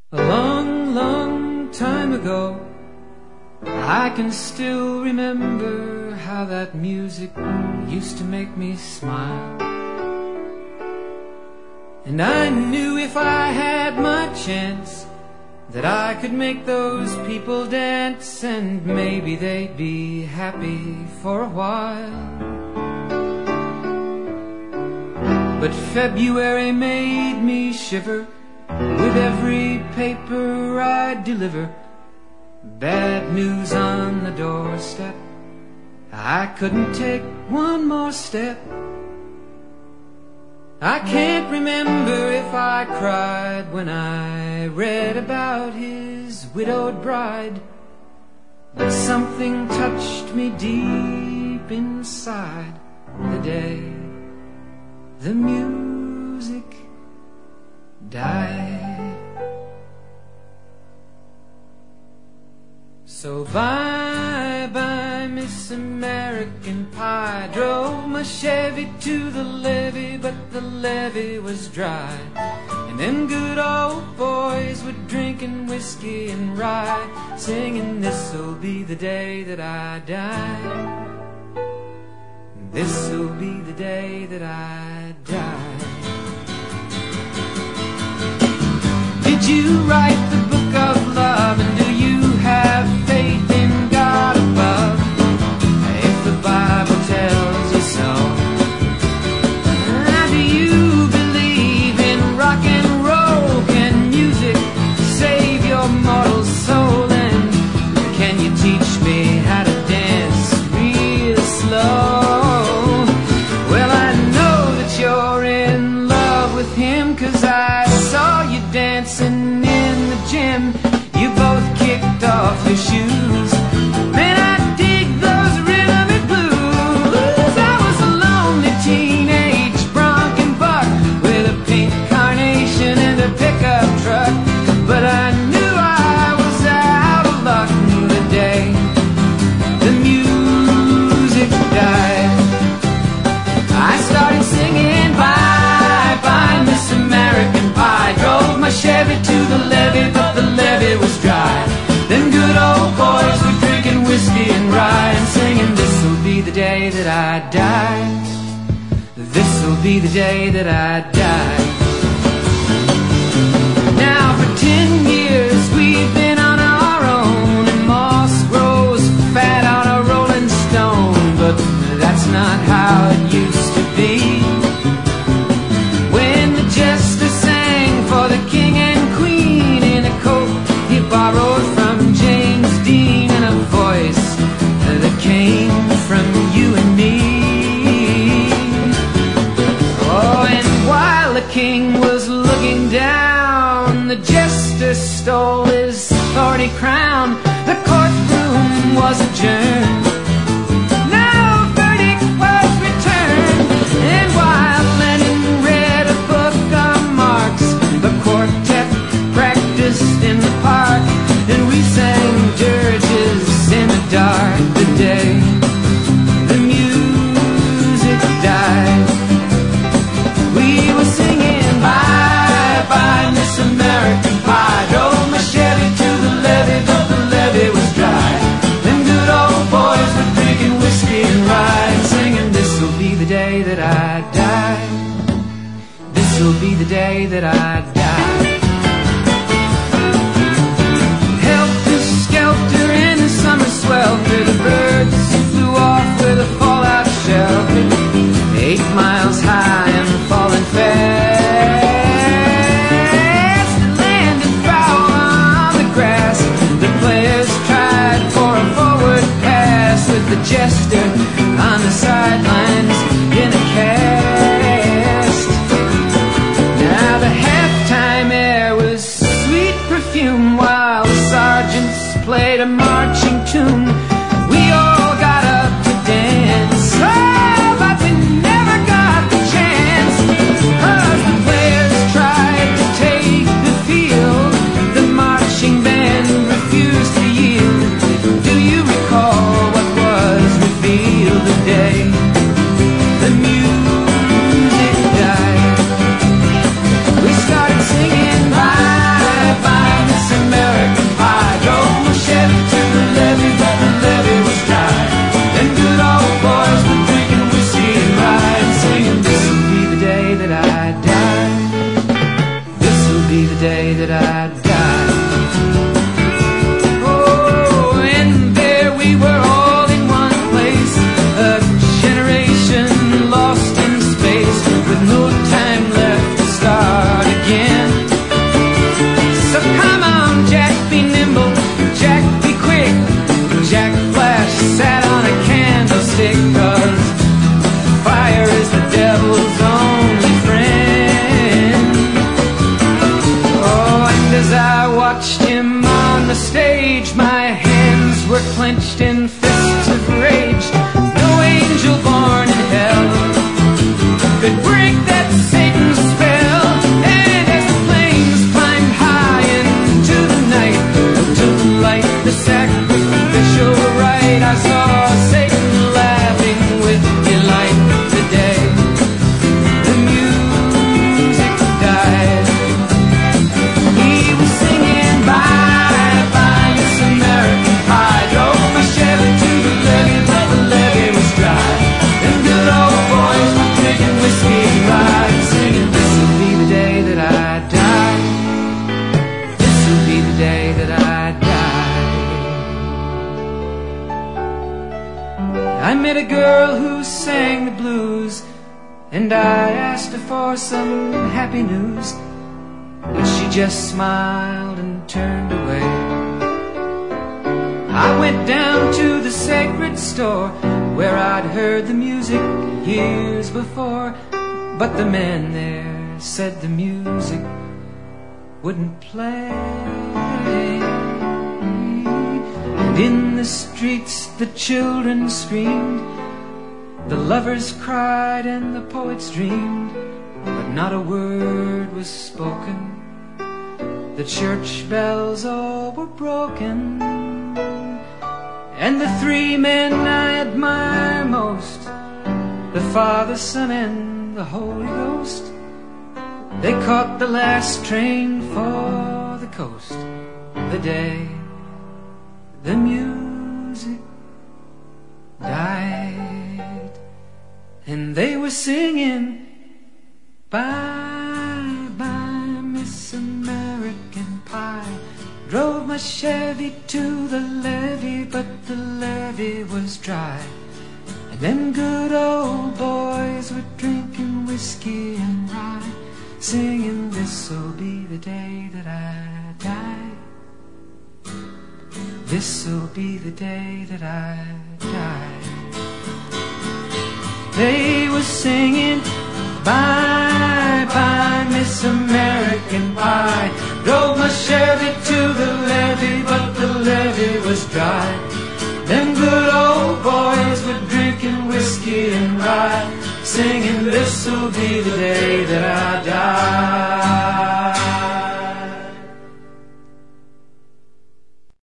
A long, long time ago, I can still remember how that music used to make me smile. And I knew if I had my chance that I could make those people dance, and maybe they'd be happy for a while. But February made me shiver with every paper I deliver. Bad news on the doorstep, I couldn't take one more step. I can't remember if I cried when I read about his widowed bride, but something touched me deep inside the day the music died. So bye-bye, Miss American Pie. Drove my Chevy to the levee, but the levee was dry. And them good old boys were drinking whiskey and rye, singing, "This'll be the day that I die. This'll be the day that I die." Did you write the book of love, and do you have faith in God above? If the Bible tells you so, do you believe in rock and roll? Can music save your mortal soul? And can you teach me how to dance real slow? Well, I know that you're in love with him, 'cause I saw you dancing in the gym. You both kicked off your shoes. Man, I dig those rhythm and blues. I was a lonely teenage bronc and buck with a pink carnation and a pickup truck, but I knew I was out of luck the day the music died. I started singing bye-bye, Miss American Pie. Drove my Chevy to the levee, but the levee was dry. Them good old boys were drinking whiskey and rye, and singing, "This'll be the day that I die. This'll be the day that I die." Now for 10 years we've been on our own, and moss grows fat on a rolling stone, but that's not how it used to be. When the jester sang for the king and queen in a coat he borrowed from James Dean, and a voice that came from you and me. Oh, and while the king was looking down, the jester stole his thorny crown. The courtroom was adjourned. No verdict was returned. And while Lenin read a book of Marx, the quartet practiced in the park, and we sang dirges in the dark the day the music died. We were singing bye-bye, Miss American Pie. Drove my Chevy to the levee, but the levee was dry. Them good old boys were drinking whiskey and rye, and singing, "This'll be the day that I die. This'll be the day that I die." Helter-skelter in the summer swelter, the birds flew off with a fallout shelter, 8 miles high and falling fast. It landed foul on the grass. The players tried for a forward pass, with the jester on the sidelines in a cast. Now the halftime air was sweet perfume, while the sergeants played a marching tune. We all got up to dance, oh, but we never got the chance, 'cause the players tried to take the field. The marching band refused to yield. Do you recall what was revealed the day the music died? We started singing bye-bye, the day that I die. Oh, and there we were all in one place, a generation lost in space, with no time left to start again. So come on, Jack, be nimble, Jack, be quick. Jack Flash sat on a candlestick, 'cause fire is the devil's only friend. Oh, and as I watched him on the stage, my hands were clenched in fists of rage. No angel born in hell could break that Satan's spell. And as the flames climbed high into the night to light the sacrificial rite, I saw Satan laughing with delight. The day the music died, he was singing bye bye Miss American Pie. Drove my Chevy to the levee, but the levee was dry. Them good old boys were drinking whiskey rye, singing, this'll be the day that I die. This'll be the day that I die. I met a girl who sang the blues, and I asked her for some happy news, but she just smiled and turned away. I went down to the sacred store where I'd heard the music years before, but the man there said the music wouldn't play. And in the streets the children screamed, the lovers cried and the poets dreamed, but not a word was spoken. The church bells all were broken, and the three men I admire most, the Father, Son, and the Holy Ghost, they caught the last train for the coast. The day the music died, and they were singing bye bye Miss American Pie. Drove my Chevy to the levee, but the levee was dry. And them good old boys were drinking whiskey and rye, singing, this'll be the day that I die. This'll be the day that I die. They were singing bye bye Miss American Pie. Drove my Chevy to the levee, but the levee was dry. Them good old boys were drinking whiskey and rye, singing, this'll be the day that I die.